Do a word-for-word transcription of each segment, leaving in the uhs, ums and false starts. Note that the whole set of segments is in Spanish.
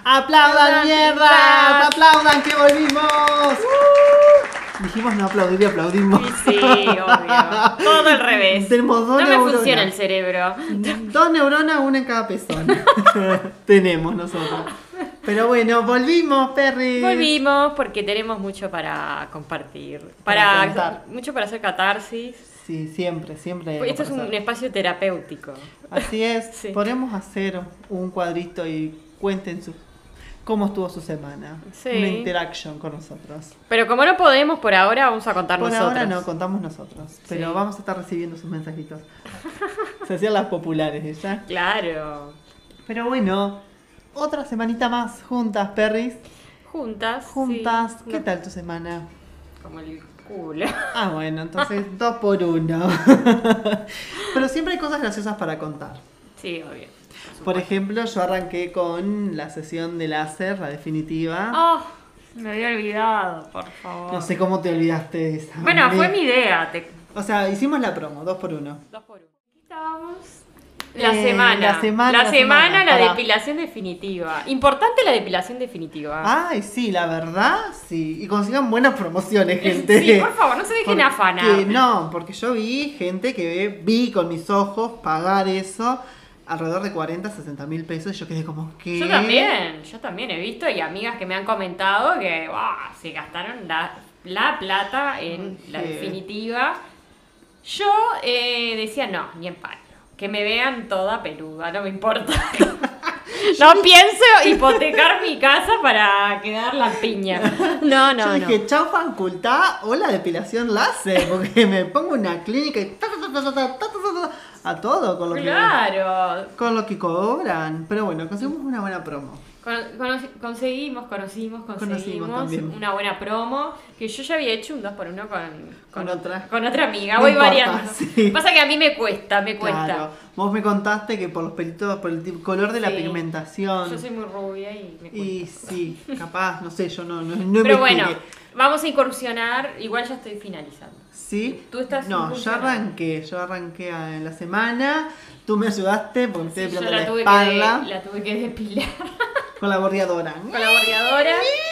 ¡Aplaudan, mierda! ¡Aplaudan que volvimos! Uh. Dijimos no aplaudir y aplaudimos. Sí, sí, obvio. Todo al revés. Tenemos dos no neuronas. me funciona el cerebro. Dos neuronas, una en cada pezón. Tenemos nosotros. Pero bueno, volvimos, Perry. Volvimos porque tenemos mucho para compartir. Para Para, mucho para hacer catarsis. Sí, siempre, siempre. Esto es un espacio terapéutico. Así es. Sí. Podemos hacer un cuadrito y cuenten su, cómo estuvo su semana. Sí. Una interaction con nosotros. Pero como no podemos por ahora, vamos a contar por nosotros. Por ahora no, contamos nosotros. Pero Sí. vamos a estar recibiendo sus mensajitos. Se hacían las populares, ¿ya? Claro. Pero bueno, otra semanita más juntas, Perris. Juntas. Juntas. Sí. ¿Qué No. tal tu semana? Como el culo. Ah, bueno, entonces dos por uno. Pero siempre hay cosas graciosas para contar. Sí, obvio. Por, por ejemplo, yo arranqué con la sesión de láser, la definitiva. Oh, me había olvidado, por favor. No sé cómo te olvidaste de esa. Bueno, me... fue mi idea. Te... O sea, hicimos la promo, dos por uno. Dos por uno. Aquí estábamos. La Eh, semana. la semana, La la semana, semana, la pará. depilación definitiva. Importante la depilación definitiva. Ay, sí, la verdad, sí. Y consigan buenas promociones, gente. Sí, por favor, no se dejen Porque- afanar. No, porque yo vi gente que vi con mis ojos pagar eso alrededor de cuarenta, sesenta mil pesos. Y yo quedé como, ¿qué? Yo también, yo también he visto y amigas que me han comentado que ¡buah! Se gastaron la, la plata en la ¿Qué? definitiva. Yo eh, decía, no, ni en palo. Que me vean toda peluda, no me importa. No pienso hipotecar mi casa para quedar la piña. No, no, Yo no. dije, chau facultad o la depilación láser, porque me pongo una clínica y ta, ta, ta, ta, ta, ta, ta, ta, a todo con lo, Claro. que, con lo que cobran. Pero bueno, conseguimos una buena promo. Con- conoci- conseguimos, conocimos, conseguimos Conocimos también. una buena promo que yo ya había hecho un dos por uno con, Con otra. con otra amiga, No voy importa, variando. sí. Pasa que a mí me cuesta, me cuesta. Claro, vos me contaste que por los pelitos, por el tipo- color de la Sí. pigmentación. Yo soy muy rubia y me cuesta. Y sí, capaz, no sé, yo no, no, no Pero bueno, investigué. vamos a incursionar, igual ya estoy finalizando. ¿Sí? Tú estás No, yo incursionando. arranqué, yo arranqué a- en la semana, tú me ayudaste porque me estoy Sí, yo depilando la la tuve, espalda que de- la tuve que depilar con la bordeadora. con la bordeadora.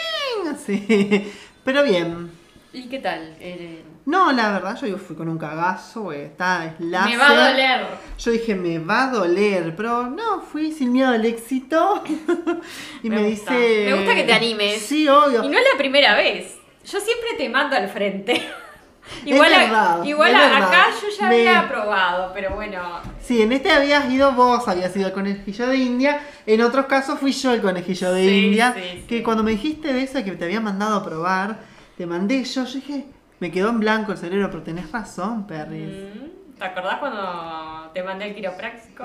Sí, pero bien. ¿Y qué tal? Eh, No, la verdad, yo fui con un cagazo, güey, está, es láser. me va a doler. Yo dije, me va a doler, pero no, fui sin miedo al éxito. Y me, Me gusta. dice... Me gusta que te animes. Sí, obvio. Y no es la primera vez. Yo siempre te mando al frente. Igual, a- verdad, igual es a- verdad. acá yo ya Me- había probado, pero bueno. Sí, en este habías ido vos, habías ido el conejillo de India. En otros casos fui yo el conejillo de Sí, India. sí, Que sí. cuando me dijiste de eso, que te había mandado a probar, te mandé yo, yo dije, me quedó en blanco el cerebro, pero tenés razón, Perris. Mm, ¿Te acordás cuando te mandé el quiropráctico?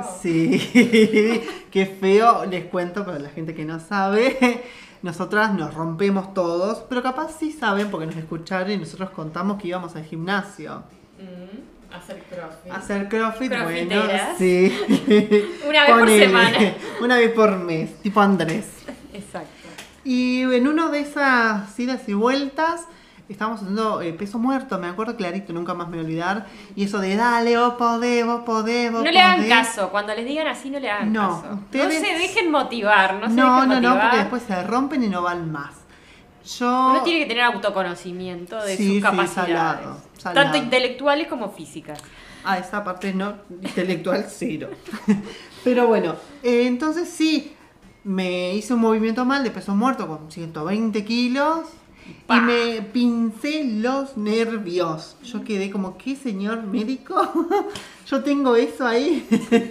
Sí, qué feo, les cuento para la gente que no sabe. Nosotras nos rompemos todos, pero capaz sí saben porque nos escucharon y nosotros contamos que íbamos al gimnasio. Mm, hacer crossfit. A hacer crossfit, bueno, Crossfiteras. sí. Una vez por Ponele, semana. Una vez por mes, tipo Andrés. Exacto. Y en una de esas idas y vueltas, estábamos haciendo eh, peso muerto, me acuerdo clarito, nunca más me voy a olvidar. Y eso de dale, vos podés, vos podés, vos No le hagan podés. caso, cuando les digan así no le hagan No, caso. ustedes- No se dejen motivar, no se No, dejen no, motivar. no, porque después se rompen y no van más. Yo... Uno tiene que tener autoconocimiento de Sí, sus sí, capacidades. salado, salado. Tanto intelectuales como físicas. Ah, esa parte no, intelectual cero. Pero bueno, eh, entonces sí, me hice un movimiento mal de peso muerto con ciento veinte kilos Pa. y me pincé los nervios. Yo quedé como, ¿qué señor médico? Yo tengo eso ahí.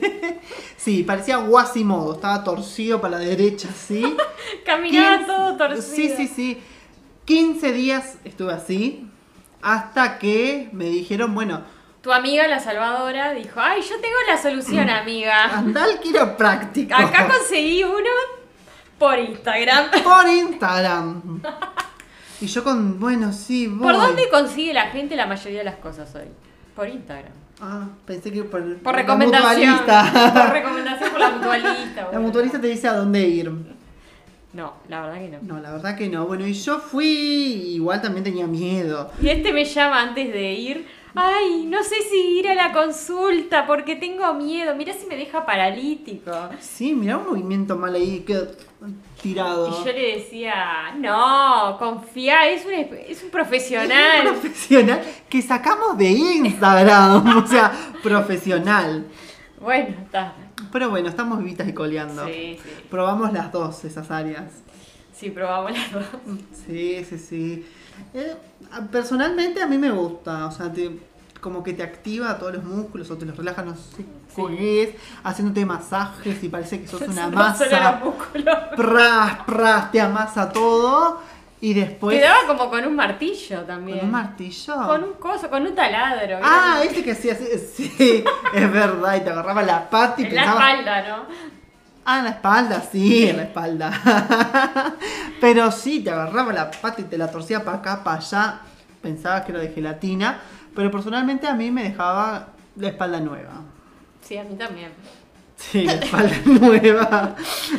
Sí, parecía Guasimodo, estaba torcido para la derecha, ¿sí? Caminaba quince todo torcido. Sí, sí, sí. quince días estuve así hasta que me dijeron, bueno, Tu amiga, la salvadora, dijo, ay, yo tengo la solución, amiga. anda al quiropráctico. Acá conseguí uno por Instagram. Por Instagram. Y yo con, bueno, sí, voy. ¿Por dónde consigue la gente la mayoría de las cosas hoy? Por Instagram. Ah, pensé que por, Por la recomendación. mutualista. Por recomendación por la mutualista. La bueno. mutualista te dice a dónde ir. No, la verdad que no. No, la verdad que no. Bueno, y yo fui, igual también tenía miedo. Y este me llama antes de ir. Ay, no sé si ir a la consulta porque tengo miedo. Mirá si me deja paralítico. Sí, mirá un movimiento mal ahí, quedó tirado. Y yo le decía, no, confía, es un, es un profesional. Es un profesional que sacamos de Instagram, o sea, profesional. Bueno, está. Pero bueno, estamos vivitas y coleando. Sí, sí. Probamos las dos, esas áreas. Sí, probamos las dos. Sí, sí, sí. Eh, personalmente a mí me gusta, o sea, te, como que te activa todos los músculos o te los relaja, no sé qué es, haciéndote masajes y parece que sos una No solo masa. los músculos. Pras, pras, te amasa todo y después... Te daba como con un martillo también. ¿Con un martillo? Con un coso, con un taladro. Ah, ¿vieron? ese que hacía así, sí, es verdad, y te agarraba la pata y En la pensaba... espalda, ¿no? Ah, en la espalda, sí, en la espalda. Pero sí, te agarraba la pata y te la torcía para acá, para allá. Pensaba que era de gelatina. Pero personalmente a mí me dejaba la espalda nueva. Sí, a mí también. Sí, la espalda nueva.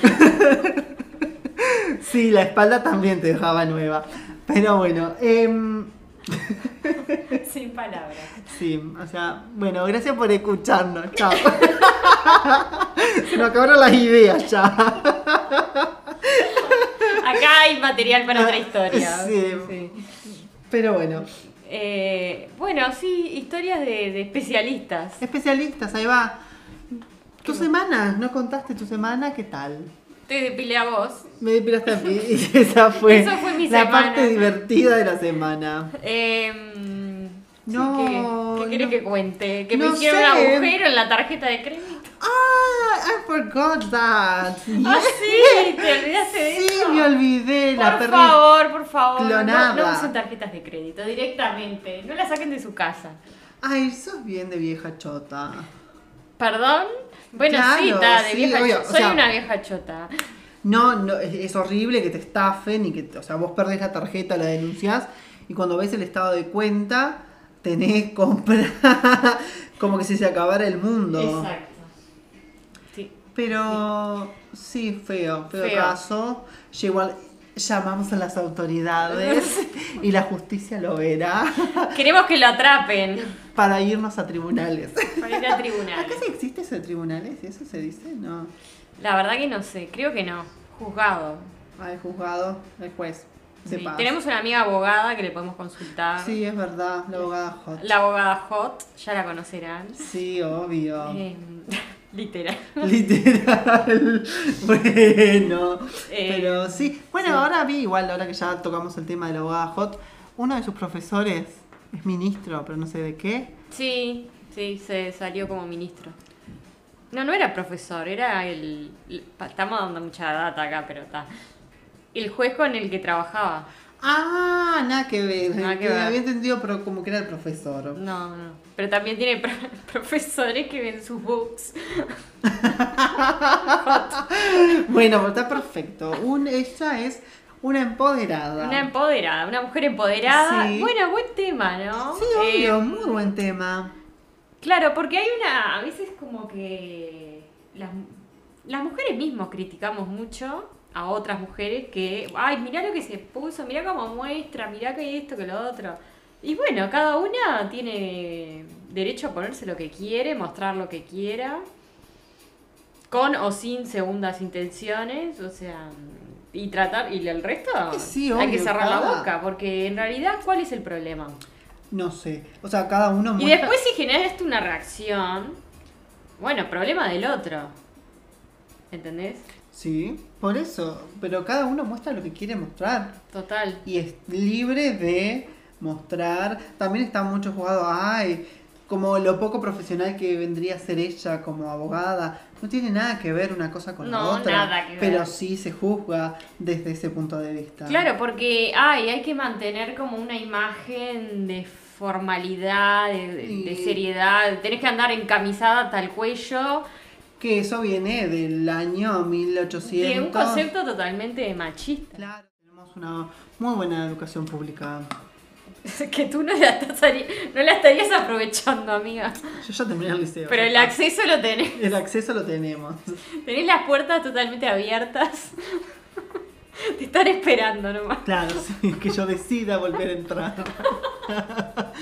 Sí, la espalda también te dejaba nueva. Pero bueno, eh... Sin palabras. Sí, o sea, bueno, gracias por escucharnos. Chao. Se nos acabaron las ideas ya. Acá hay material para otra historia. Sí. Sí. Pero bueno. Eh, bueno, sí, historias de, de especialistas. Especialistas, ahí va. Tu semana, ¿no contaste tu semana? ¿Qué tal? Te depilé a vos. Me depilaste a mí y esa fue, Eso fue mi la semana. parte divertida de la semana. Eh, No, ¿Qué, qué querés no. que cuente? Que No me hicieron sé. un agujero en la tarjeta de crédito. Ah, I forgot that. Ah, sí, te olvidaste de Sí, eso. me olvidé. La Por perdí. favor, por favor. Clonada. No, no usen tarjetas de crédito directamente. No las saquen de su casa. Ay, sos bien de vieja chota. ¿Perdón? Bueno, Claro, sí, está, de sí, vieja obvio, chota. o Soy sea- una vieja chota. No, no, es, es horrible que te estafen y que, o sea, vos perdés la tarjeta, la denunciás y cuando ves el estado de cuenta tenés compra como que si se acabara el mundo. Exacto. Sí. Pero sí, feo, feo, Feo. caso. Llegó al- llamamos a las autoridades y la justicia lo verá Queremos que lo atrapen para irnos a tribunales. para ir a tribunal. ¿Acá sí existe eso de tribunales? ¿Eso se dice? No. La verdad que no sé, creo que no. Juzgado. Ah, el juzgado, el juez. Sí. De paz. Tenemos una amiga abogada que le podemos consultar. Sí, es verdad, la abogada Hot. La abogada Hot, ya la conocerán. Sí, obvio. Eh, literal. Literal. Bueno. Eh, Pero sí. Bueno, sí. ahora vi igual, ahora que ya tocamos el tema de la abogada Hot, uno de sus profesores es ministro, pero no sé de qué. Sí, sí, se salió como ministro. No, no era profesor, era el... el- Estamos dando mucha data acá, pero está. El juez con el que trabajaba. Ah, nada que ver. Nada que Eh, ver. Había entendido, pero como que era el profesor. No, no. Pero también tiene pro- profesores que ven sus books. Bueno, pero está perfecto. Un, ella es una empoderada. Una empoderada, una mujer empoderada. Sí. Bueno, buen tema, ¿no? Sí, obvio, Eh, muy buen tema. Claro, porque hay una, a veces como que las, las mujeres mismos criticamos mucho a otras mujeres que, ay, mirá lo que se puso, mirá cómo muestra, mirá que esto, que lo otro. Y bueno, cada una tiene derecho a ponerse lo que quiere, mostrar lo que quiera, con o sin segundas intenciones, o sea, y tratar, y el resto Sí, hay que obvio, cerrar la cada- boca, porque en realidad, ¿cuál es el problema? No sé. O sea, cada uno Y muestra- después si generaste una reacción, bueno, problema del otro. ¿Entendés? Sí, por eso. Pero cada uno muestra lo que quiere mostrar. Total. Y es libre de mostrar. También está mucho jugado, ay, como lo poco profesional que vendría a ser ella como abogada. No tiene nada que ver una cosa con la No, otra. nada que ver. Pero sí se juzga desde ese punto de vista. Claro, porque ay, hay que mantener como una imagen de formalidad, de, de- de Y- seriedad. Tenés que andar encamisada hasta el cuello. Que eso viene del año mil ochocientos. De un concepto totalmente machista. Claro, tenemos una muy buena educación pública. Que tú no la, estás ari- no la estarías aprovechando, amiga. Yo ya terminé el liceo. Pero el ya. acceso lo tenés. El acceso lo tenemos. Tenés las puertas totalmente abiertas. Te están esperando nomás. Claro, sí, que yo decida volver a entrar.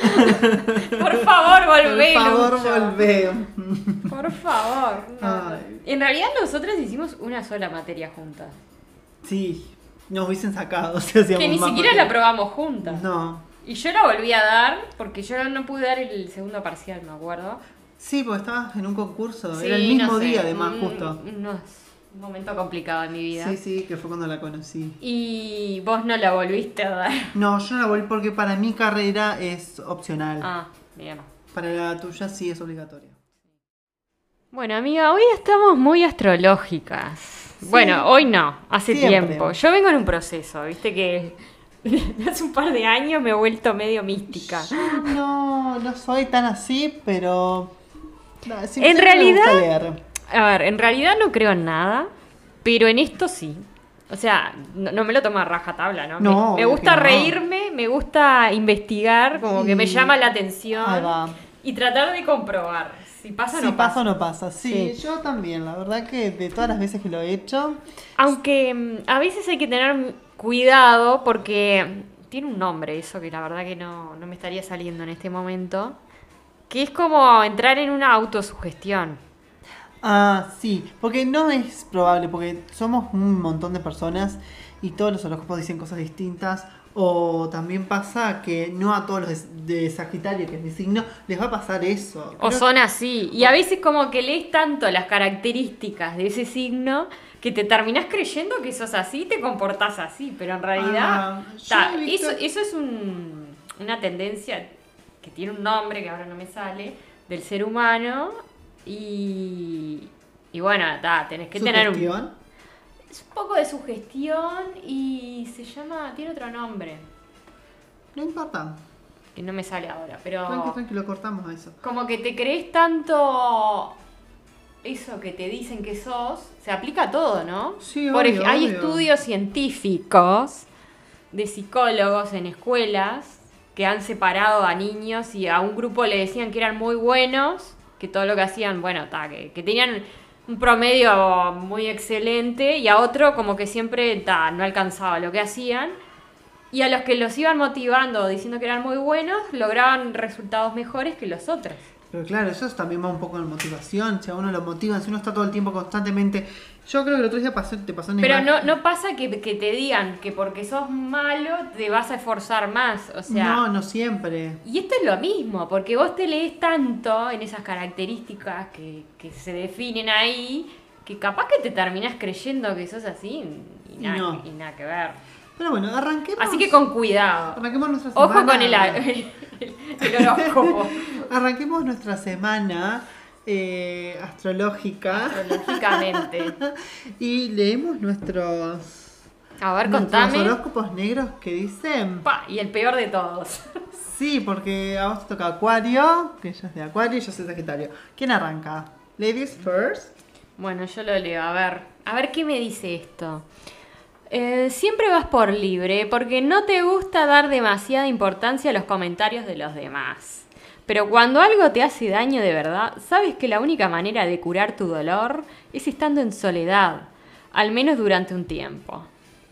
Por favor, volvé, Por favor, Lucho. volvé. Por favor. No. Ay. En realidad nosotras hicimos una sola materia juntas. Sí, nos hubiesen sacado si hacíamos Que ni más siquiera materia. la probamos juntas. No. Y yo la volví a dar porque yo no pude dar el segundo parcial, me acuerdo. Sí, porque estabas en un concurso. Sí, Era el mismo no sé, día, además, un- justo. unos- un momento complicado en mi vida. Sí, sí, que fue cuando la conocí. Y vos no la volviste a dar. No, yo no la volví porque para mi carrera es opcional. Ah, bien. Para la tuya sí es obligatoria. Bueno, amiga, hoy estamos muy astrológicas. Bueno, hoy no, hace Siempre. tiempo. Yo vengo en un proceso, viste que hace un par de años me he vuelto medio mística. Yo no, no soy tan así, pero... no, sí- En siempre me realidad- gusta leer. A ver, en realidad no creo en nada, pero en esto sí. O sea, no, no me lo tomo a rajatabla, ¿no? No, me, me obvio gusta que no. reírme, me gusta investigar, como que me Y- llama la atención. Ahí va. Y tratar de comprobar si pasa o Si no pasa pasa. o no pasa. Sí, Sí. yo también. La verdad que de todas las veces que lo he hecho... Aunque mm, a veces hay que tener cuidado porque tiene un nombre eso que la verdad que no, no me estaría saliendo en este momento. Que es como entrar en una autosugestión. Ah, sí, porque no es probable, porque somos un montón de personas y todos los horóscopos dicen cosas distintas. O también pasa que no a todos los de, de Sagitario, que es mi signo, les va a pasar eso. O Creo- son así. Y a veces como que lees tanto las características de ese signo que te terminás creyendo que sos así y te comportás así. Pero en realidad Ah, yo ta, he visto- eso, eso es un- una tendencia que tiene un nombre que ahora no me sale, del ser humano. Y, y bueno, ta, tenés que tener un... Sugestión. Es un poco de sugestión y se llama... Tiene otro nombre, No importa. que no me sale ahora, pero... Tranqui, tranqui, lo cortamos a eso. Como que te crees tanto eso que te dicen que sos, se aplica a todo, ¿no? Sí, Por obvio, ej- hay obvio. estudios científicos de psicólogos en escuelas que han separado a niños y a un grupo le decían que eran muy buenos, que todo lo que hacían, bueno, ta, que, que tenían un promedio muy excelente y a otro como que siempre ta, no alcanzaba lo que hacían. Y a los que los iban motivando, diciendo que eran muy buenos, lograban resultados mejores que los otros. Pero claro, eso también va un poco en motivación. Si a uno lo motivan, si uno está todo el tiempo constantemente. Yo creo que el otro día pasó, te pasó una Pero imagen- no, no pasa que, que te digan que porque sos malo te vas a esforzar más. O sea, No, no siempre. y esto es lo mismo, porque vos te lees tanto en esas características que, que se definen ahí, que capaz que te terminás creyendo que sos así y nada, No. y nada que ver. Pero bueno, arranquemos. Así que con cuidado. Arranquemos nuestra semana. Ojo con el, el, el horóscopo. Arranquemos nuestra semana eh, astrológica. Astrológicamente. Y leemos nuestros, A ver, nuestros contame. horóscopos negros que dicen. Pa, y el peor de todos. Sí, porque a vos te toca Acuario, que ella es de Acuario y yo soy Sagitario. ¿Quién arranca? Ladies first. Bueno, yo lo leo. A ver, a ver qué me dice esto. Eh, siempre vas por libre porque no te gusta dar demasiada importancia a los comentarios de los demás. Pero cuando algo te hace daño de verdad, sabes que la única manera de curar tu dolor es estando en soledad, al menos durante un tiempo.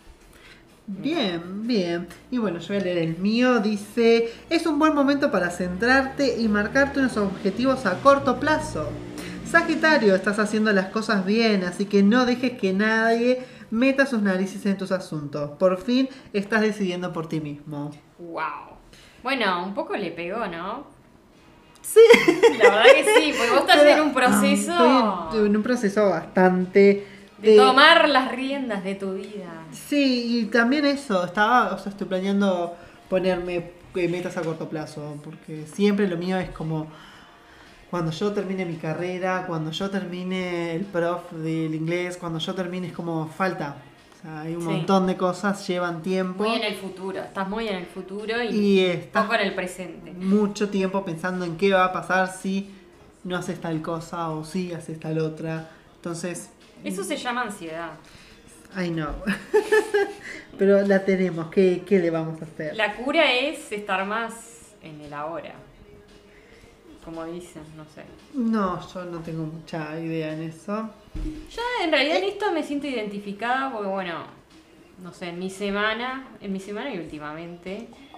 Bien, bien. Y bueno, yo voy a leer el mío. Dice, es un buen momento para centrarte y marcarte unos objetivos a corto plazo. Sagitario, estás haciendo las cosas bien, así que no dejes que nadie meta sus narices en tus asuntos. Por fin estás decidiendo por ti mismo. Wow. Bueno, un poco le pegó, ¿no? Sí. La verdad que sí, porque vos estás en un proceso Estoy en un proceso bastante... de tomar las riendas de tu vida. Sí, y también eso, estaba, o sea, estoy planeando ponerme eh, metas a corto plazo, porque siempre lo mío es como cuando yo termine mi carrera, cuando yo termine el prof del inglés, cuando yo termine es como falta. O sea, hay un Sí. montón de cosas, llevan tiempo Muy en el futuro, estás muy en el futuro y, y estás poco en el presente. mucho tiempo pensando en qué va a pasar si no haces tal cosa o si haces tal otra. Entonces, Eso se llama ansiedad. I know. Pero la tenemos, ¿qué, qué le vamos a hacer? La cura es estar más en el ahora. Como dicen, no sé. No, yo no tengo mucha idea en eso. Yo en realidad en esto me siento identificada porque bueno, no sé, en mi semana, en mi semana y últimamente,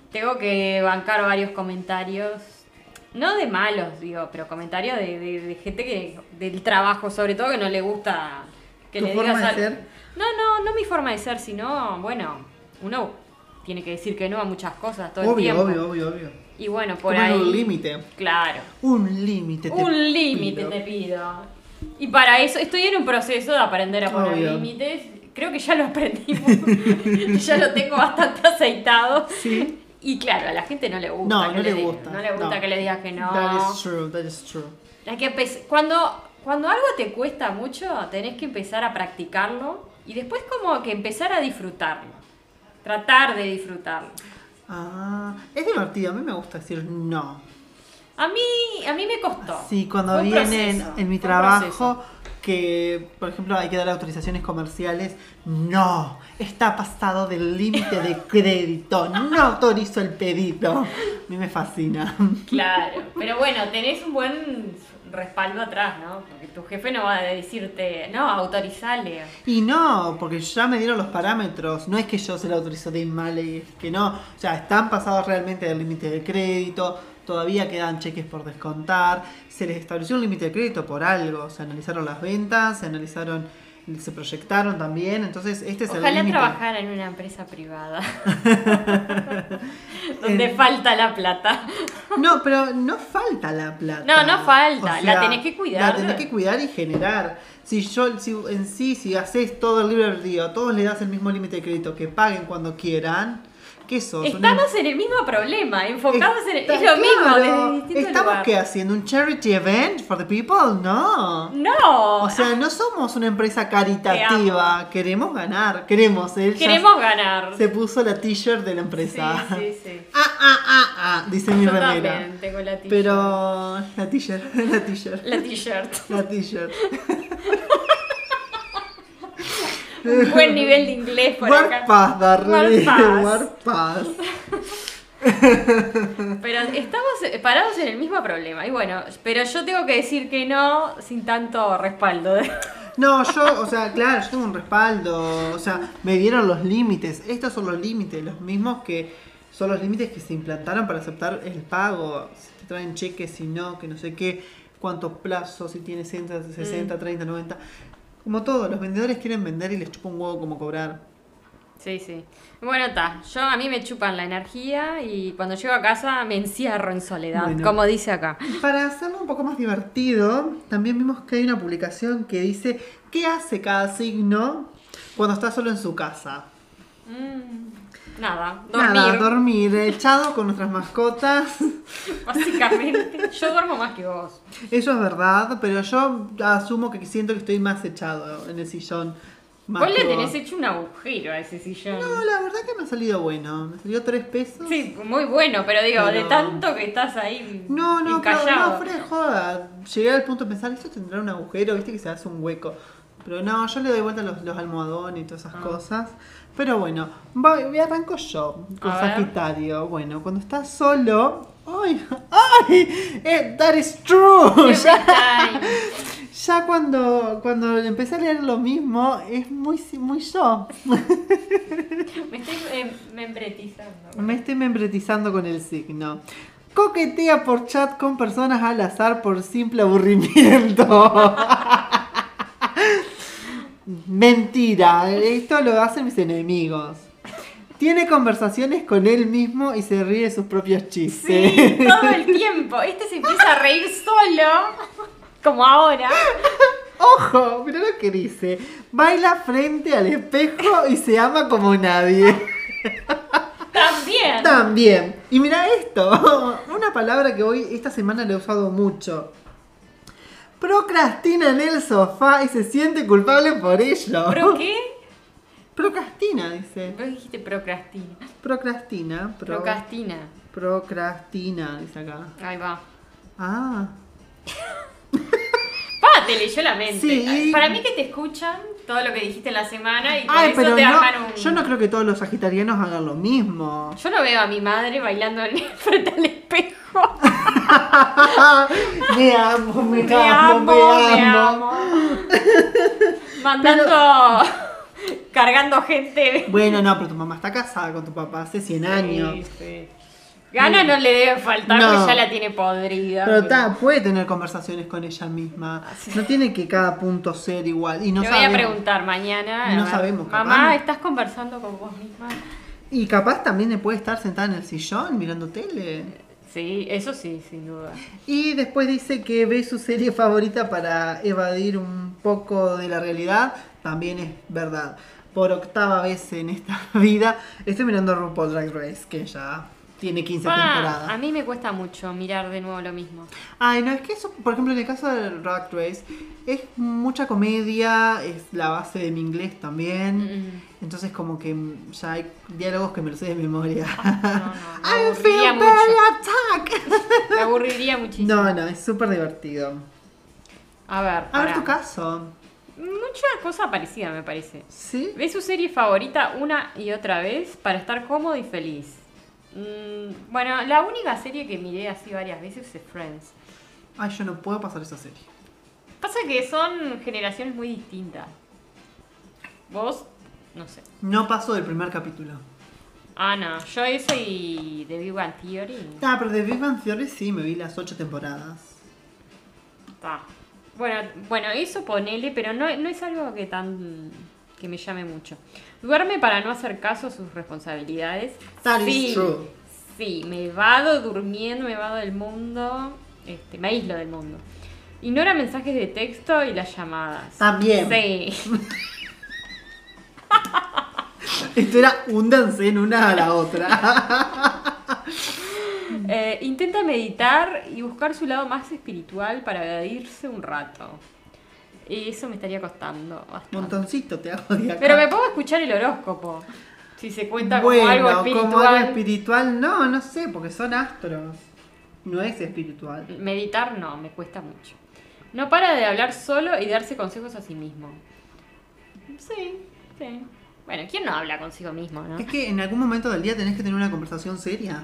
tengo que bancar varios comentarios. No de malos, digo, pero comentarios de, de, de gente que del trabajo, sobre todo, que no le gusta que ¿Tu le forma digas de algo. ser? No, no, no mi forma de ser, sino, bueno, uno tiene que decir que no a muchas cosas todo el Obvio, tiempo. obvio, obvio, obvio. Y bueno, por Poner ahí. un límite. Claro. Un límite. te Un límite pido. te pido. Y para eso estoy en un proceso de aprender a poner Obvio. límites. Creo que ya lo aprendimos. Ya lo tengo bastante aceitado. Sí. Y claro, a la gente no le gusta. No, que no le diga- gusta. No le gusta No. que le digas que no. That is true, that is true. Hay que empe- cuando, cuando algo te cuesta mucho, tenés que empezar a practicarlo y después como que empezar a disfrutarlo. Tratar de disfrutarlo. Ah, es divertido, a mí me gusta decir no. A mí, a mí me costó. Sí, cuando Fue un vienen proceso, en mi fue un trabajo proceso. que, por ejemplo, hay que dar autorizaciones comerciales, no, está pasado del límite de crédito, no autorizo el pedido. A mí me fascina. Claro, pero bueno, tenés un buen respaldo atrás, ¿no? Porque tu jefe no va a decirte, no, autorizale. Y no, porque ya me dieron los parámetros, no es que yo se lo autorizo de mal, es que no, o sea, están pasados realmente del límite de crédito, todavía quedan cheques por descontar, se les estableció un límite de crédito por algo, se analizaron las ventas, se analizaron, se proyectaron también, entonces este es el Ojalá límite. trabajara en una empresa privada. Donde En- falta la plata. No, pero no falta la plata. No, no falta, la tenés que cuidar. La tenés que cuidar y generar. Si yo, si en sí, si haces todo el libre albedrío, a todos le das el mismo límite de crédito, que paguen cuando quieran, ¿qué sos? Un- Estamos en el mismo problema, enfocados en el... Está Es lo mismo, claro. desde distintos ¿Estamos lugares. qué haciendo? ¿Un charity event for the people? No. No. O sea, no somos una empresa Te caritativa. Queremos ganar. Queremos. Él ya Queremos ganar. se puso la t-shirt de la empresa. Sí, sí, sí. Ah, ah, ah, ah, dice mi Yo remera. también tengo la t-shirt. Pero la t-shirt, la t-shirt. La t-shirt. La t-shirt. Un buen nivel de inglés por acá. WordPass, darle. WordPass. WordPass. Pero estamos parados en el mismo problema. Y bueno, pero yo tengo que decir que no sin tanto respaldo. No, yo, o sea, claro, yo tengo un respaldo. O sea, me dieron los límites. Estos son los límites, los mismos que son los límites que se implantaron para aceptar el pago. Si te traen cheques, si no, que no sé qué, cuántos plazos, si tienes sesenta, sesenta, treinta, noventa. Como todo, los vendedores quieren vender y les chupa un huevo como cobrar. Sí, sí. Bueno, está. Yo a mí me chupan la energía y cuando llego a casa me encierro en soledad, Bueno. como dice acá. Para hacerlo un poco más divertido, también vimos que hay una publicación que dice ¿qué hace cada signo cuando está solo en su casa? Mm, nada, dormir. Nada, dormir, echado con nuestras mascotas. Básicamente. Yo duermo más que vos. Eso es verdad, pero yo asumo que siento que estoy más echado en el sillón. más Vos le que tenés vos. hecho un agujero a ese sillón. No, la verdad que me ha salido bueno. Me salió tres pesos. Sí, muy bueno, pero digo, Pero- de tanto que estás ahí No, no, pero encallado. no, fuera de joda. Llegué al punto de pensar, esto tendrá un agujero, viste que se hace un hueco. Pero no, yo le doy vuelta los, los almohadones y todas esas Ah. cosas. Pero bueno, voy, voy- arranco yo con A ver. Sagitario. Bueno, cuando estás solo. ¡Ay! ¡Ay! Eh, that is true. Every Ya, time. ya cuando, cuando empecé a leer lo mismo, es muy, muy yo. Me estoy eh, membretizando. Me estoy membretizando con el signo. Coquetea por chat con personas al azar por simple aburrimiento. Mentira, esto lo hacen mis enemigos. Tiene conversaciones con él mismo y se ríe de sus propios chistes. Sí, todo el tiempo. Este se empieza a reír solo, como ahora. Ojo, mirá lo que dice. Baila frente al espejo y se ama como nadie. También. También. Y mira esto. Una palabra que hoy, esta semana le he usado mucho. Procrastina en el sofá y se siente culpable por ello. ¿Pero qué? Procrastina, dice. Vos dijiste procrastina. Procrastina. Pro- Procrastina. Procrastina, dice acá. Ahí va. Ah. Pa, te leyó la mente. Sí. Para mí que te escuchan todo lo que dijiste en la semana y por Ay, eso pero te no. arman un... Yo no creo que todos los sagitarianos hagan lo mismo. Yo no veo a mi madre bailando en- frente al espejo. Me amo, me, Me amo, amo, me amo. Mandando cargando gente. Bueno, no, pero tu mamá está casada con tu papá hace cien años. Sí, sí. Ganas no le debe faltar, No. porque ya la tiene podrida. Pero ta, puede tener conversaciones con ella misma. No tiene que cada punto ser igual. Y no Le voy sabemos. a preguntar mañana. No a ver, sabemos, capaz Mamá, no. ¿estás conversando con vos misma? Y capaz también le puede estar sentada en el sillón mirando tele. Sí, eso sí, sin duda. Y después dice que ve su serie favorita para evadir un poco de la realidad. También es verdad. Por octava vez en esta vida estoy mirando RuPaul Drag Race, que ya tiene quince Ah, temporadas. a mí me cuesta mucho mirar de nuevo lo mismo. Ay, no, es que eso, por ejemplo, en el caso del Drag Race, es mucha comedia, es la base de mi inglés también. Mm. Entonces como que ya hay diálogos que me los sé de memoria. No, no, me I aburriría feel mucho. very attacked. Me aburriría muchísimo. No, no, es súper divertido. A ver, A ver pará. tu caso. Mucha cosa parecida, me parece. ¿Sí? Ve su serie favorita una y otra vez para estar cómodo y feliz. Mm, bueno, la única serie que miré así varias veces es Friends. Ay, yo no puedo pasar esa serie. Pasa que son generaciones muy distintas. Vos, no sé. No paso del primer capítulo. Ah, no, yo eso y The Big Bang Theory. Ah, pero de Big Bang Theory sí, me vi las ocho temporadas. Está. Bueno, bueno, eso ponele, pero no, no es algo que tan que me llame mucho. Duerme para no hacer caso a sus responsabilidades. That sí, is true. Sí, me vado durmiendo, me vado del mundo, este, me aíslo del mundo. Ignora mensajes de texto y las llamadas. También. Sí. Esto era húndanse en una a la otra. Eh, intenta meditar y buscar su lado más espiritual para evadirse un rato. Y eso me estaría costando bastante. Montoncito te hago de acá. Pero me pongo a escuchar el horóscopo. Si se cuenta bueno, como algo espiritual. como algo espiritual, no, no sé, porque son astros. No es espiritual. Meditar no, me cuesta mucho. No para de hablar solo y darse consejos a sí mismo. Sí, sí. Bueno, ¿quién no habla consigo mismo, no? Es que en algún momento del día tenés que tener una conversación seria.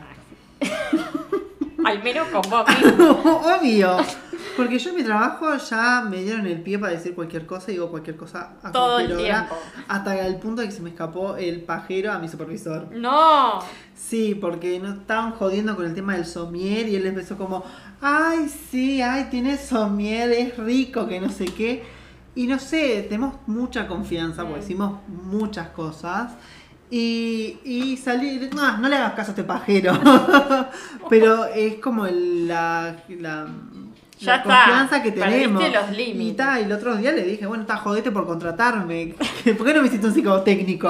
Al menos con vos mismo. Obvio. Porque yo en mi trabajo ya me dieron el pie para decir cualquier cosa y digo cualquier cosa a Todo cualquier el hora, tiempo. hasta el punto de que se me escapó el pajero a mi supervisor. No. Sí, porque no estaban jodiendo con el tema del somier y él empezó como, ay, sí, ay, tiene somier, es rico, que no sé qué. Y no sé, tenemos mucha confianza porque Mm. decimos muchas cosas. Y, y salir, no, no le hagas caso a este pajero. Pero es como el- la, la, Ya la está, confianza que perdiste tenemos. los límites. Y ta, y el otro día le dije, bueno, está jodete por contratarme. ¿Por qué no me hiciste un psicotécnico?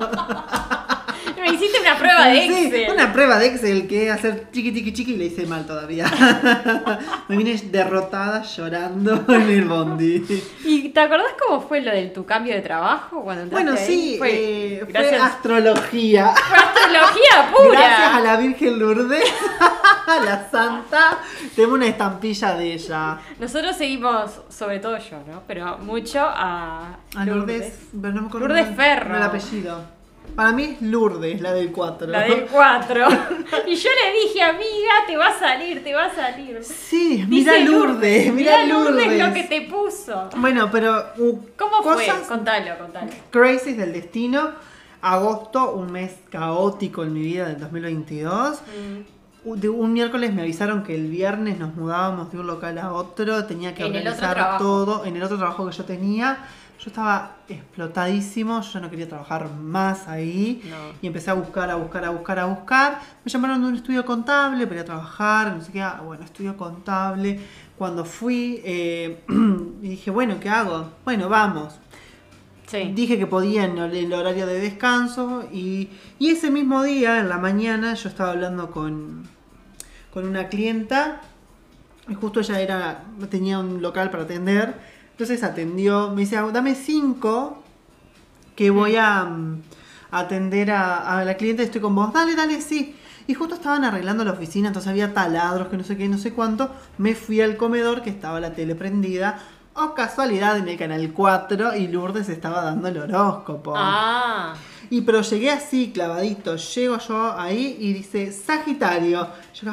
Me hiciste una prueba de Sí, Excel. una prueba de Excel que hacer chiqui tiqui chiqui y le hice mal todavía. Me vine derrotada llorando en el bondi. ¿Y te acordás cómo fue lo de tu cambio de trabajo cuando entraste Bueno, ahí? sí, Fue, eh, fue gracias, astrología. fue astrología pura. Gracias a la Virgen Lourdes, a la Santa, tengo una estampilla de ella. Nosotros seguimos, sobre todo yo, ¿no? Pero mucho a, A Lourdes, pero no me acuerdo Lourdes el- Ferro. el apellido. Para mí es Lourdes, la del cuatro. La del cuatro. Y yo le dije, amiga, te va a salir, te va a salir. Sí, Dice mira Lourdes, mira Lourdes. Lourdes lo que te puso. Bueno, pero uh, ¿Cómo fue? cosas Contalo, contalo. crazy del destino. Agosto, un mes caótico en mi vida del dos mil veintidós. Mm. U- De un miércoles me avisaron que el viernes nos mudábamos de un local a otro, tenía que En el otro organizar trabajo. todo en el otro trabajo que yo tenía. Yo estaba explotadísimo, yo no quería trabajar más ahí. No. Y empecé a buscar, a buscar, a buscar, a buscar. Me llamaron de un estudio contable para ir a trabajar, no sé qué. Ah, bueno, estudio contable. Cuando fui, eh, y dije, bueno, ¿qué hago? Bueno, vamos. Sí. Dije que podía en el el horario de descanso y, y ese mismo día, en la mañana, yo estaba hablando con, con una clienta y justo ella era, tenía un local para atender, entonces atendió, me dice, dame cinco que voy a, mm, atender a, a la cliente, estoy con vos, dale, dale, sí. Y justo estaban arreglando la oficina, entonces había taladros, que no sé qué, no sé cuánto, me fui al comedor que estaba la tele prendida. O casualidad en el canal cuatro y Lourdes estaba dando el horóscopo. Ah. Y pero llegué así, clavadito. Llego yo ahí y dice Sagitario. Yo, ay,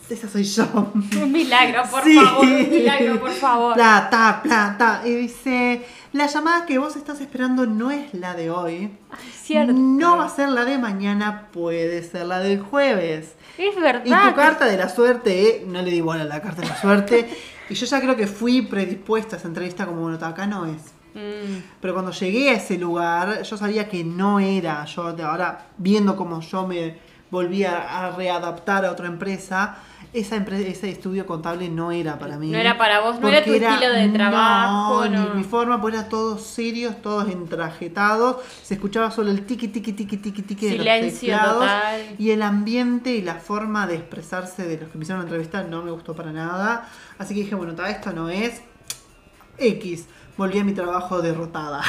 esa soy yo. Un milagro, por Sí. favor, un milagro, por favor. Plata, plata. Y dice, la llamada que vos estás esperando no es la de hoy. Ay, cierto. No va a ser la de mañana, puede ser la del jueves. Es Y verdad. tu carta de la suerte, eh, no le di bola a la carta de la suerte. Y yo ya creo que fui predispuesta a esa entrevista como, bueno, acá no es. Mm, Pero cuando llegué a ese lugar, yo sabía que no era. Yo de ahora, viendo cómo yo me volví a, a readaptar a otra empresa, esa empre- ese estudio contable no era para mí. No era para vos, no era tu Porque estilo de trabajo, No, no. ni mi forma, porque era todos serios, todos entrajetados. Se escuchaba solo el tiqui, tiqui, tiqui, tiqui, tiqui de los Silencio teclados. total. Y el ambiente y la forma de expresarse de los que me hicieron la entrevista no me gustó para nada. Así que dije, bueno, ta, esto no es X. Volví a mi trabajo derrotada.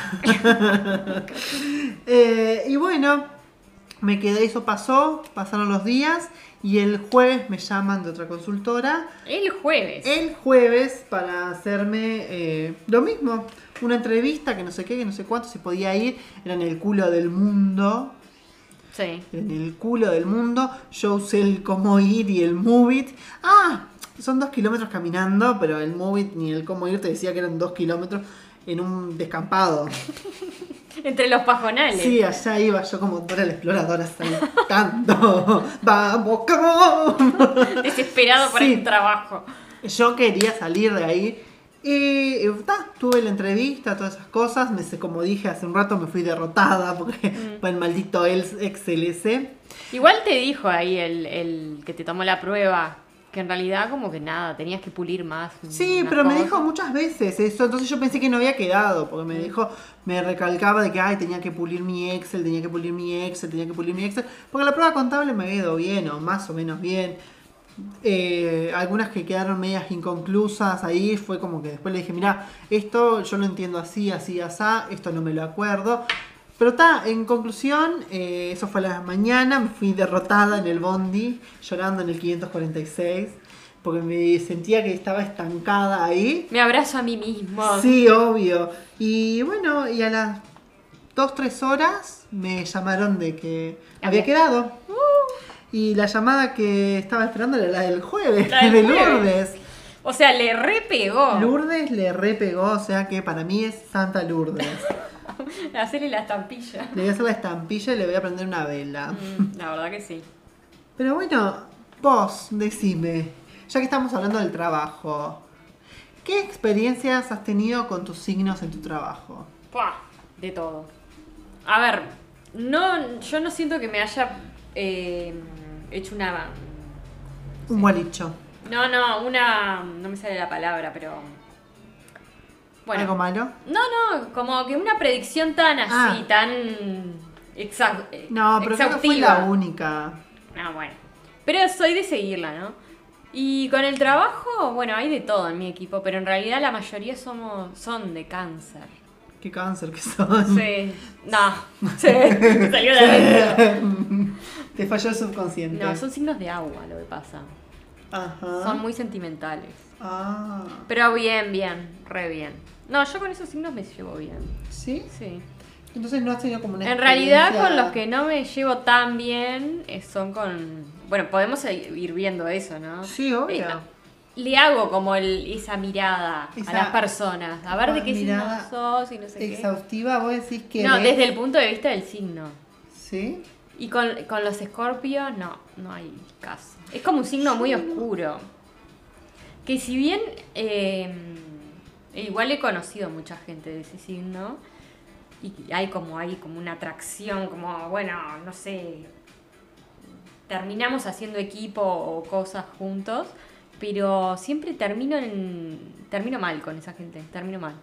Eh, y bueno, me quedé, eso pasó, pasaron los días y el jueves me llaman de otra consultora. El jueves. El jueves para hacerme eh, lo mismo, una entrevista que no sé qué, que no sé cuánto, se podía ir, era en el culo del mundo. Sí. En el culo del mundo, yo usé el cómo ir y el move it. Ah, son dos kilómetros caminando, pero el move it ni el cómo ir te decía que eran dos kilómetros en un descampado. Entre los pajonales. Sí, allá iba yo como Dora la exploradora saltando. ¡Vamos, come! Desesperado por Sí. el trabajo. Yo quería salir de ahí. Y eh, ta, tuve la entrevista, todas esas cosas. Me, sé, como dije hace un rato, me fui derrotada porque Mm. fue el maldito X L C. Igual te dijo ahí el, el que te tomó la prueba que en realidad como que nada, tenías que pulir más. Sí, unas pero me cosas. dijo muchas veces eso, entonces yo pensé que no había quedado, porque me dijo, me recalcaba de que ay, tenía que pulir mi Excel, tenía que pulir mi Excel, tenía que pulir mi Excel, porque la prueba contable me había ido bien, o más o menos bien. Eh, algunas que quedaron medias inconclusas ahí, fue como que después le dije, mira, esto yo lo entiendo así, así, así, esto no me lo acuerdo. Pero está, en conclusión, eh, eso fue a la mañana, me fui derrotada en el bondi, llorando en el quinientos cuarenta y seis, porque me sentía que estaba estancada ahí. Me abrazo a mí mismo. Sí, obvio. Y bueno, y a las dos, tres horas me llamaron de que había Había- quedado. Y la llamada que estaba esperando era la del jueves, La del de jueves. Lourdes. O sea, le repegó. Lourdes le repegó, o sea que para mí es Santa Lourdes. Hacerle la estampilla. Le voy a hacer la estampilla y le voy a prender una vela. Mm, la verdad que sí. Pero bueno, vos, decime, ya que estamos hablando del trabajo, ¿qué experiencias has tenido con tus signos en tu trabajo? Pua, de todo. A ver, no, yo no siento que me haya eh, hecho una... Un gualicho. No, no, una... No me sale la palabra, pero... Bueno. ¿Algo malo? No, no, como que una predicción tan así, Ah. tan exa- eh, No, pero creo que fui exhaustiva. la única. Ah, bueno. Pero soy de seguirla, ¿no? Y con el trabajo, bueno, hay de todo en mi equipo, pero en realidad la mayoría somos, son de cáncer. Qué cáncer que son. Sí. No. Sí. Me salió de adentro. Te falló el subconsciente. No, son signos de agua lo que pasa. Ajá. Son muy sentimentales. Ah. Pero bien, bien, re bien. No, yo con esos signos me llevo bien. ¿Sí? Sí. Entonces no has tenido como una En realidad experiencia- con los que no me llevo tan bien eh, son con... Bueno, podemos ir viendo eso, ¿no? Sí, obvio. Eh, le hago como el, esa mirada Esa- a las personas. A ver de qué signo mirada sos y no sé qué. Exhaustiva, vos decís que... No, ves- desde el punto de vista del signo. ¿Sí? Y con, con los escorpios, no, no hay caso. Es como un signo muy oscuro. Que si bien eh, igual he conocido mucha gente de ese signo, y hay como, hay como una atracción, como, bueno, no sé, terminamos haciendo equipo o cosas juntos, pero siempre termino en, termino mal con esa gente, termino mal.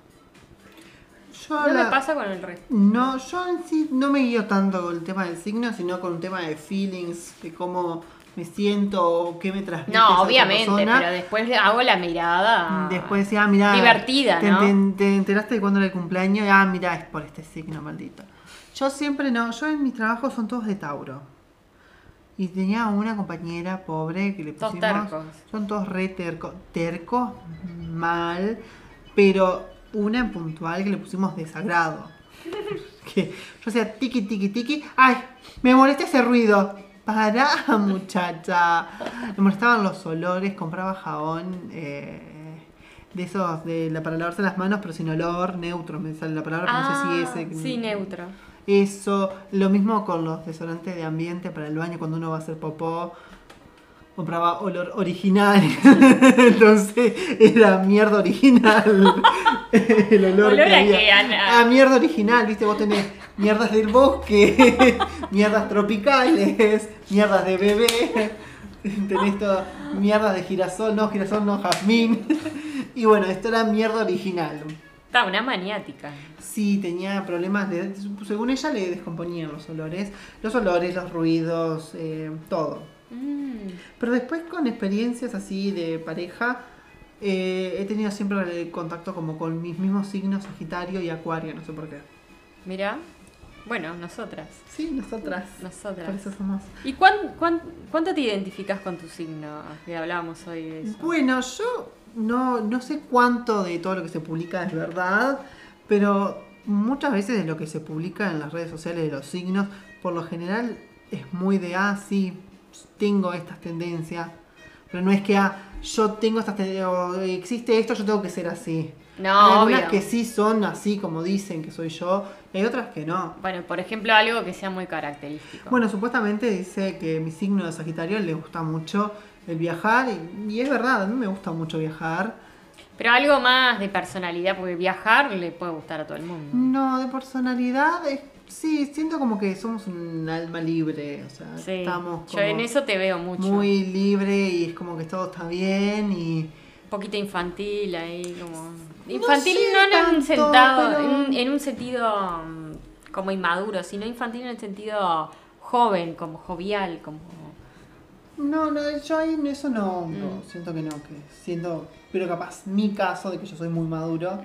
Yo No la- me pasa con el resto. No, yo en sí no me guío tanto con el tema del signo, sino con un tema de feelings, de cómo me siento o qué me transmite esa No, otra obviamente, persona. pero después le hago la mirada. Después decía, ah, mira, Divertida, te, ¿no? te- te enteraste de cuándo era el cumpleaños, ah, mira, es por este signo maldito. Yo siempre no, yo en mis trabajos son todos de Tauro. Y tenía una compañera pobre que le Todos pusimos. tercos. Son todos re tercos, tercos, mal, pero una en puntual que le pusimos desagrado. Que yo hacía tiki tiki tiki, ay, me molesta ese ruido. Pará, muchacha. Me molestaban los olores, compraba jabón eh, de esos de la, para lavarse las manos, pero sin olor, neutro, me sale la palabra, pero Ah, no sé si ese. sí, neutro. Eso, lo mismo con los desodorantes de ambiente para el baño cuando uno va a hacer popó. Compraba olor original. Entonces era mierda original. El olor, ¿Olor que a había. qué, Ana? A mierda original, viste, vos tenés mierdas del bosque, mierdas tropicales, mierdas de bebé, tenés todas mierdas de girasol, no, girasol no, jazmín. Y bueno, esto era mierda original. Está, una maniática. Sí, tenía problemas, de, según ella le descomponían los olores, los olores, los ruidos, eh, todo. Mm. Pero después con experiencias así de pareja, eh, he tenido siempre contacto como con mis mismos signos, Sagitario y Acuario, no sé por qué. Mira, bueno, nosotras. Sí, nosotras. Nosotras. Por eso somos. ¿Y cuán, cuán- cuánto te identificas con tu signo? Que hablábamos hoy de eso. Bueno, yo no, no sé cuánto de todo lo que se publica es verdad, pero muchas veces de lo que se publica en las redes sociales de los signos, por lo general es muy de, ah, sí, tengo estas tendencias, pero no es que, ah, yo tengo estas tendencias, o existe esto, yo tengo que ser así. No, Hay algunas obvio. que sí son así como dicen que soy yo, y hay otras que no. Bueno, por ejemplo, algo que sea muy característico. Bueno, supuestamente dice que mi signo de Sagitario le gusta mucho el viajar, y, y es verdad, a mí me gusta mucho viajar. Pero algo más de personalidad, porque viajar le puede gustar a todo el mundo. No, de personalidad, es- sí, siento como que somos un alma libre, o sea, Sí, estamos yo en como eso te veo mucho. muy libre y es como que todo está bien y... Un poquito infantil ahí, como... Infantil sé no, en, un tanto, sentado, pero- en, un- en un sentido mm, como inmaduro, sino infantil en el sentido joven, como jovial, como... No, no, yo ahí en eso no, no, Mm. siento que no, que siento, pero capaz mi caso de que yo soy muy maduro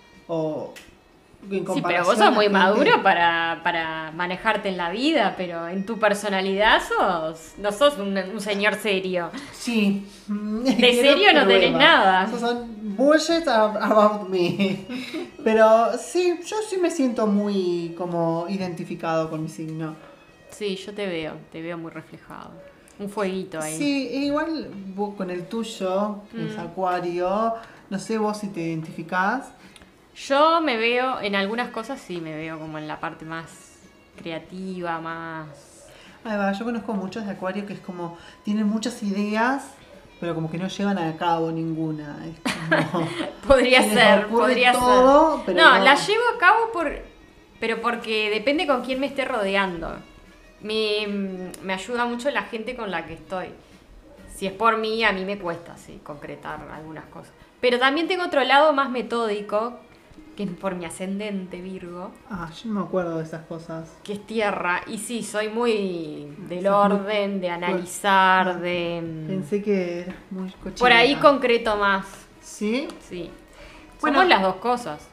o en Sí, pero comparación vos a sos muy gente- maduro para, para manejarte en la vida, pero en tu personalidad sos, no sos un, un señor serio. Sí. De serio no tenés nada. Esos son bullshit ab- about me. Pero sí, yo sí me siento muy como identificado con mi signo. Sí, yo te veo, te veo muy reflejado. Un fueguito ahí. Sí, e igual vos con el tuyo, que es Mm. Acuario, no sé vos si te identificás. Yo me veo, en algunas cosas sí me veo como en la parte más creativa, más... Ahí va, yo conozco muchos de Acuario que es como, tienen muchas ideas, pero como que no llevan a cabo ninguna. Es como, Podría se les ser, ocurre podría todo, ser. pero no, no. la llevo a cabo por, pero porque depende con quién me esté rodeando. Me, me ayuda mucho la gente con la que estoy. Si es por mí, a mí me cuesta, sí, concretar algunas cosas. Pero también tengo otro lado más metódico, que es por mi ascendente Virgo, Ah, yo no me acuerdo de esas cosas. que es tierra. Y sí, soy muy del Sos muy- orden, de analizar, Ah, de... Pensé que eras muy cochina. Por ahí concreto más, ¿Sí? sí. Bueno. Somos las dos cosas.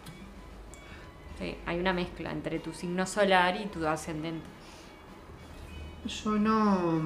Sí, hay una mezcla entre tu signo solar y tu ascendente. Yo no...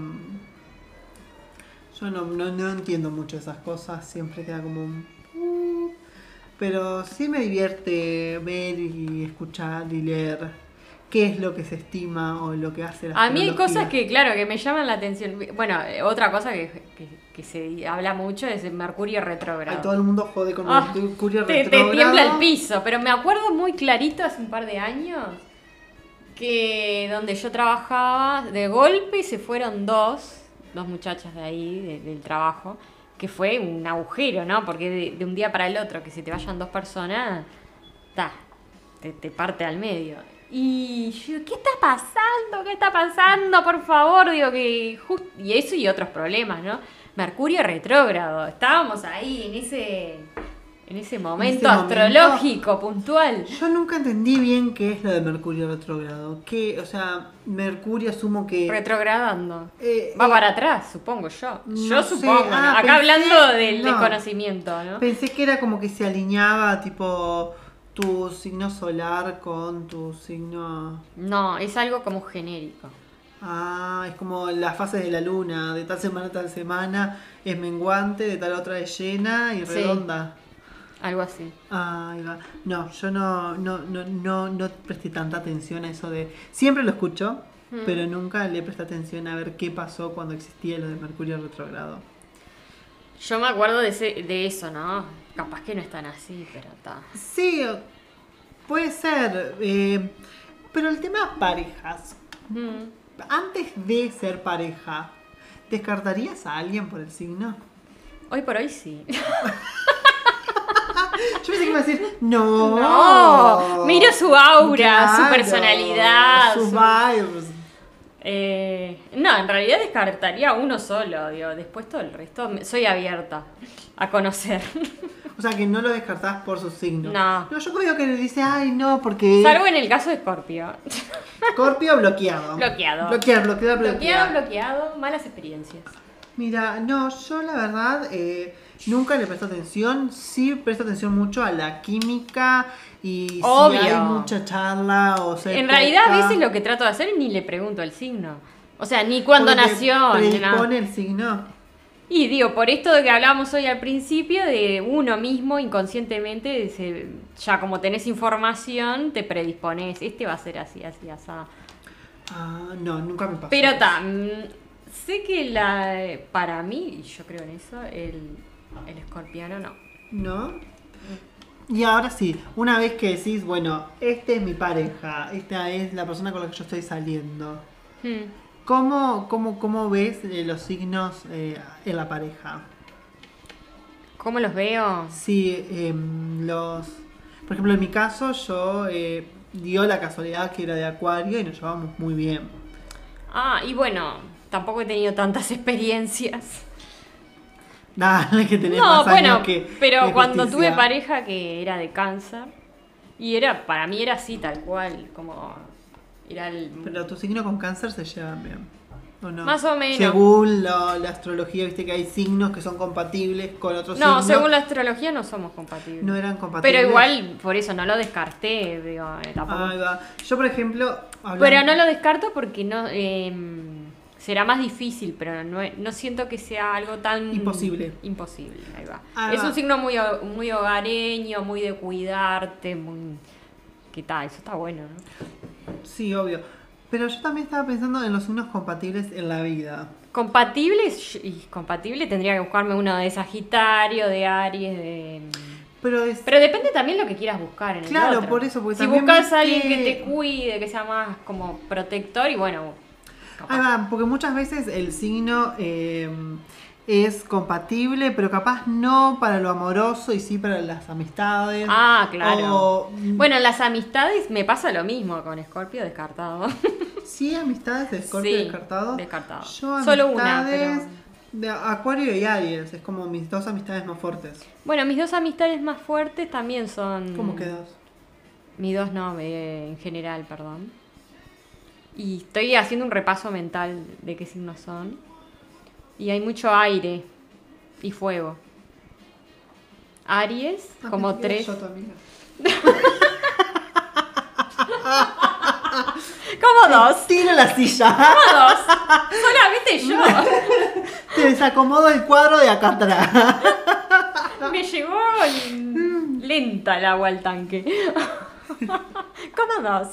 Yo no, no, no entiendo mucho esas cosas, siempre queda como un... "Uh", pero sí me divierte ver y escuchar y leer qué es lo que se estima o lo que hace la A mí hay astrología. cosas que, claro, que me llaman la atención. Bueno, eh, otra cosa que, que, que se habla mucho es el Mercurio Ay, retrógrado. todo el mundo jode con Ah, Mercurio te, te retrógrado. tiembla el piso, pero me acuerdo muy clarito hace un par de años que donde yo trabajaba, de golpe se fueron dos, dos muchachas de ahí, de- del trabajo, que fue un agujero, ¿no? Porque de, de un día para el otro, que se te vayan dos personas, ta, te, te parte al medio. Y yo, ¿qué está pasando? ¿Qué está pasando? Por favor, digo que justo... Y eso y otros problemas, ¿no? Mercurio retrógrado, estábamos ahí en ese... En ese momento ese momento. astrológico, puntual. Yo nunca entendí bien qué es lo de Mercurio retrógrado. ¿Qué? O sea, Mercurio asumo que... Retrogradando. eh, Va eh, para atrás, supongo yo. no yo sé. supongo, ¿no? Ah, Acá pensé- hablando del no. desconocimiento, ¿no? Pensé que era como que se alineaba tipo tu signo solar con tu signo... No, es algo como genérico. Ah, es como las fases de la luna, de tal semana a tal semana es menguante, de tal otra es llena y Sí. redonda. Algo así. Ah, ahí va. No, yo no, no, no, no, no presté tanta atención a eso de... Siempre lo escucho, Mm. pero nunca le presté atención a ver qué pasó cuando existía lo de Mercurio retrógrado. Yo me acuerdo de, ese, de eso, ¿no? Capaz que no es tan así, pero está. Sí, puede ser. eh, pero el tema parejas. Mm. Antes de ser pareja, ¿descartarías a alguien por el signo? Hoy por hoy sí. Yo pensé que iba a decir, no. No, miro su aura, su Claro, personalidad, sus su- vibes. Eh, no, en realidad descartaría uno solo, digo, después todo el resto, me- soy abierta a conocer. O sea, que no lo descartás por su signo. No. No, yo creo que le dice, ay, no, porque Salvo en el caso de Scorpio. Scorpio bloqueado. Bloqueado. Bloquear, bloquear, Bloqueado, bloquear. bloqueado, malas experiencias. Mira, no, yo la verdad eh, nunca le presto atención. Sí presto atención mucho a la química y Obvio. si hay mucha charla o sea, En realidad a poca, veces lo que trato de hacer es ni le pregunto el signo. O sea, ni cuándo porque te nació, ni nada. predispone el signo. Y digo, por esto de que hablábamos hoy al principio, de uno mismo inconscientemente, se- ya como tenés información, te predispones. Este va a ser así, así, así. Ah, no, nunca me pasó. Pero también sé que la para mí, y yo creo en eso, el, el escorpiano no. ¿No? Y ahora sí, una vez que decís, bueno, esta es mi pareja, esta es la persona con la que yo estoy saliendo. Hmm. ¿Cómo, cómo, cómo ves eh, los signos eh, en la pareja? ¿Cómo los veo? Sí, em, los... Por ejemplo, en mi caso, yo eh, dio la casualidad que era de Acuario y nos llevamos muy bien. Ah, y bueno, tampoco he tenido tantas experiencias. Dale, que tenés No, más bueno, años que pero que cuando justicia. tuve pareja que era de cáncer, y era, para mí era así, tal cual, como era el... Pero tu signo con cáncer se llevan bien, ¿o no? Más o menos. Según la, la astrología, viste que hay signos que son compatibles con otros No, signos. según la astrología no somos compatibles. No eran compatibles. Pero igual, por eso no lo descarté, digo, eh, tampoco. Ahí va. Yo, por ejemplo... hablando- Pero no lo descarto porque no eh, será más difícil, pero no, no siento que sea algo tan... Imposible. Imposible, ahí va. Ahí es va. un signo muy, ho- muy hogareño, muy de cuidarte, muy... ¿Qué tal? Eso está bueno, ¿no? Sí, obvio. Pero yo también estaba pensando en los signos compatibles en la vida. Compatibles, y compatible tendría que buscarme uno de Sagitario, de Aries, de... Pero es... Pero depende también lo que quieras buscar en el Claro, otro. por eso, porque si también buscas ves a alguien que- que te cuide, que sea más como protector, y bueno... capaz. Ahí va, porque muchas veces el signo eh, es compatible, pero capaz no para lo amoroso y sí para las amistades. Ah, claro. O, Bueno, en las amistades me pasa lo mismo con Scorpio descartado. sí, amistades de Scorpio Sí, descartado. descartado. Yo Solo una, amistades pero- de Acuario y Aries, es como mis dos amistades más fuertes. Bueno, mis dos amistades más fuertes también son... ¿Cómo que dos? Mis dos no, eh, en general, perdón. Y estoy haciendo un repaso mental de qué signos son. Y hay mucho aire y fuego. Aries, Ah, como pensé que era tres. yo, tu amiga. Como dos. Tiro la silla. Como dos. Solamente yo. Te desacomodo el cuadro de acá atrás. Me llegó lenta el agua al tanque. Como dos.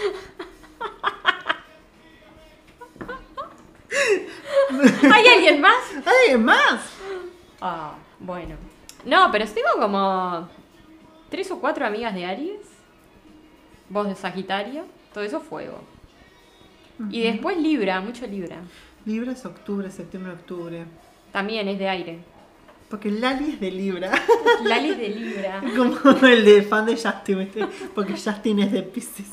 ¿Hay alguien más? ¿Alguien más? Ah, bueno. No, pero tengo como tres o cuatro amigas de Aries. Vos de Sagitario. Todo eso fuego. Y después Libra, mucho Libra. Libra es octubre, septiembre, octubre. También es de aire. Porque Lali es de Libra. Lali es de Libra. Como el de fan de Justin, ¿viste? Porque Justin es de Pisces.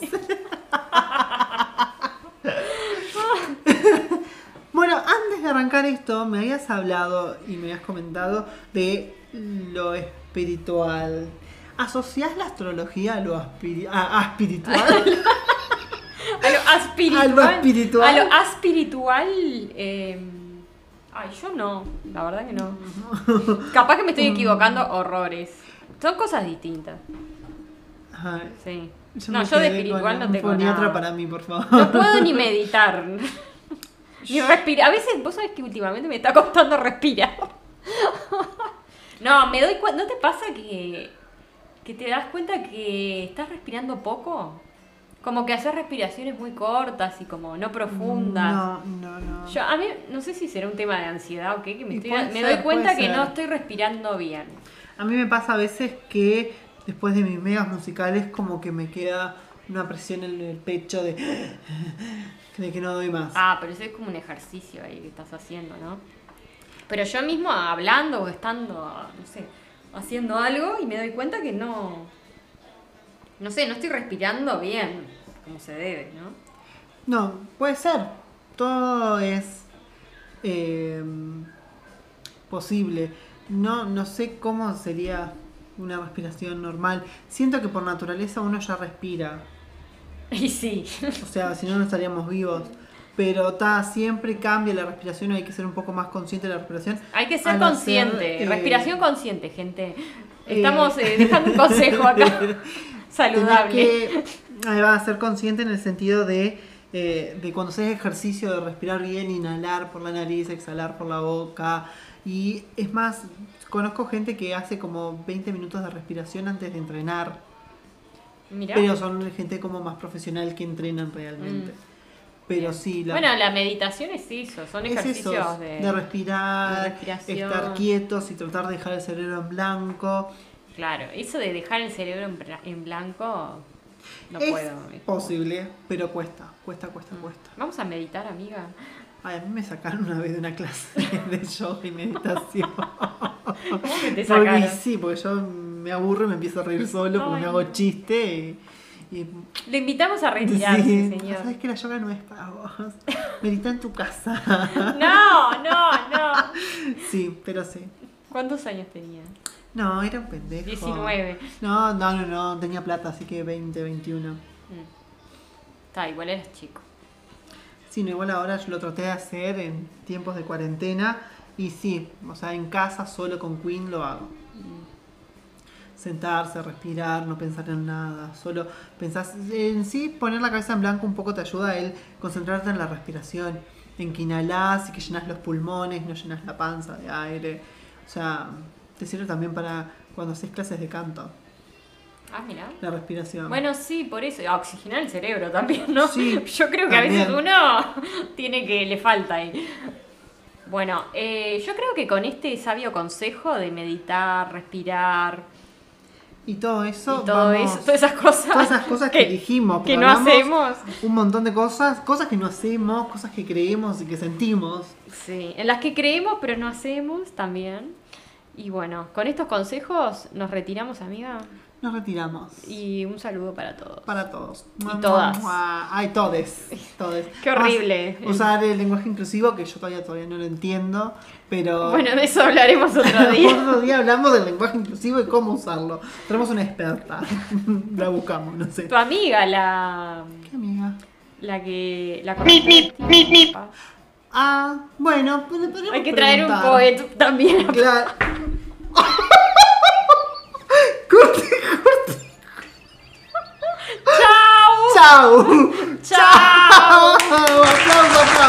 Bueno, antes de arrancar esto, me habías hablado y me habías comentado de lo espiritual. ¿Asociás la astrología a lo aspiri- a- a espiritual? A lo aspiritual. A lo espiritual. A lo aspiritual. eh, Ay, yo no. La verdad que no. Capaz que me estoy equivocando horrores. Son cosas distintas. Ay, Sí. yo No, me yo de quedé espiritual con no un tengo foniatra nada. para mí, por favor. No puedo ni meditar. Ni respirar. A veces, vos sabés que últimamente me está costando respirar. No, me doy cuenta. ¿No te pasa que, que te das cuenta que estás respirando poco? como que hacer respiraciones muy cortas y como no profundas. No, no, no. Yo, a mí, no sé si será un tema de ansiedad o qué, que me, Y estoy, puede me ser, doy cuenta puede que ser. no estoy respirando bien. A mí me pasa a veces que después de mis megas musicales como que me queda una presión en el pecho de, de que no doy más. Ah, pero eso es como un ejercicio ahí que estás haciendo, ¿no? Pero yo mismo hablando o estando, no sé, haciendo algo y me doy cuenta que no, no sé, no estoy respirando bien, como se debe, ¿no? No, puede ser. Todo es eh, posible. No, no sé cómo sería una respiración normal. Siento que por naturaleza uno ya respira. Y sí. O sea, si no, no estaríamos vivos. Pero ta, siempre cambia la respiración. Hay que ser un poco más consciente de la respiración. Hay que ser Al consciente. hacer, eh, Respiración consciente, gente. Estamos eh, dejando un consejo acá. Saludable. Tenés que ahí va a ser consciente en el sentido de, eh, de cuando haces ejercicio de respirar bien, inhalar por la nariz, exhalar por la boca. Y es más, conozco gente que hace como veinte minutos de respiración antes de entrenar. Mirá. Pero son gente como más profesional que entrenan realmente. Mm. Pero sí, la, Bueno, la meditación es eso, son es ejercicios eso, de, de respirar, de respiración. estar quietos y tratar de dejar el cerebro en blanco. Claro, eso de dejar el cerebro en, bra- en blanco, no es puedo. posible, pero cuesta, cuesta, cuesta, Mm. cuesta. Vamos a meditar, amiga. Ay, a mí me sacaron una vez de una clase de yoga y meditación. ¿Cómo que te Porque sacaron? sí, porque yo me aburro y me empiezo a reír solo, porque Ay, me hago no. chiste y... y Le invitamos a retirarse, sí, señor. sabes que la yoga no es para vos. Medita en tu casa. No, no, no. Sí, pero sí. ¿Cuántos años tenía? No, era un pendejo. diecinueve. No, no, no, no, tenía plata, así que veinte, veintiuno. Mm. Está, igual eres chico. Sí, no, igual ahora yo lo traté de hacer en tiempos de cuarentena y sí, o sea, en casa solo con Queen lo hago. Sentarse, respirar, no pensar en nada, solo pensar en sí, poner la cabeza en blanco un poco te ayuda a él concentrarte en la respiración, en que inhalás y que llenas los pulmones, no llenas la panza de aire. O sea, te sirve también para cuando haces clases de canto, Ah, mira. la respiración. Bueno, sí, por eso. A oxigenar el cerebro también, ¿no? Sí, Yo creo que a veces también. uno tiene que, le falta ahí. Bueno, eh, yo creo que con este sabio consejo de meditar, respirar Y todo eso, y todo vamos- eso, todas esas cosas, todas esas cosas que, dijimos, que porque no hablamos hacemos. un montón de cosas, cosas que no hacemos, cosas que creemos y que sentimos. Sí, en las que creemos pero no hacemos también. Y bueno, con estos consejos nos retiramos, amiga. Nos retiramos. Y un saludo para todos. Para todos. Y todas. Ay, todes. todes. Qué horrible. Vamos a usar el lenguaje inclusivo, que yo todavía todavía no lo entiendo, pero Bueno, de eso hablaremos otro día. otro día hablamos del lenguaje inclusivo y cómo usarlo. Tenemos una experta. La buscamos, no sé. Tu amiga, la. ¿Qué amiga? La que. La Ah, bueno, pues le podríamos Hay que traer un preguntar. poeta también. Claro. Corte, corte. ¡Chao! Chao. ¡Chao! Aplausos, aplausos.